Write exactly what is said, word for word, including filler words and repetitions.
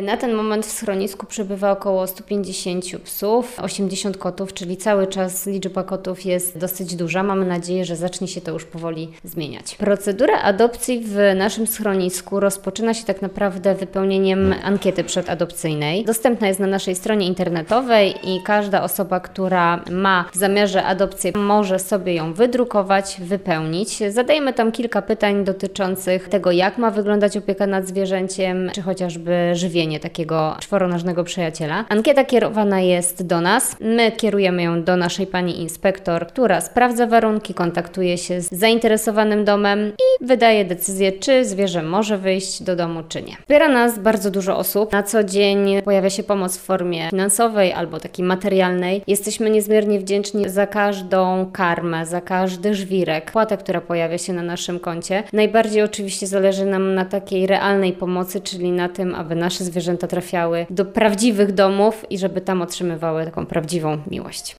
Na ten moment w schronisku przebywa około sto pięćdziesiąt psów, osiemdziesiąt kotów, czyli cały czas liczba kotów jest dosyć duża. Mamy nadzieję, że zacznie się to już powoli zmieniać. Procedura adopcji w naszym schronisku rozpoczyna się tak naprawdę wypełnieniem ankiety przedadopcyjnej. Dostępna jest na naszej stronie internetowej i każda osoba, która ma w zamiarze adopcję, może sobie ją wydrukować, wypełnić. Zadajemy tam kilka pytań dotyczących tego, jak ma wyglądać opieka nad zwierzęciem, czy chociażby żywienie takiego czworonożnego przyjaciela. Ankieta kierowana jest do nas. My kierujemy ją do naszej pani inspektor, która sprawdza warunki, kontaktuje się z zainteresowanym domem i wydaje decyzję, czy zwierzę może wyjść do domu, czy nie. Wspiera nas bardzo dużo osób. Na co dzień pojawia się pomoc w formie finansowej albo takiej materialnej. Jesteśmy niezmiernie wdzięczni za każdą karmę, za każdy żwirek, płatę, która pojawia się na naszym koncie. Najbardziej oczywiście zależy nam na takiej realnej pomocy, czyli na tym, aby nasze zwierzęta trafiały do prawdziwych domów i żeby tam otrzymywały taką prawdziwą miłość.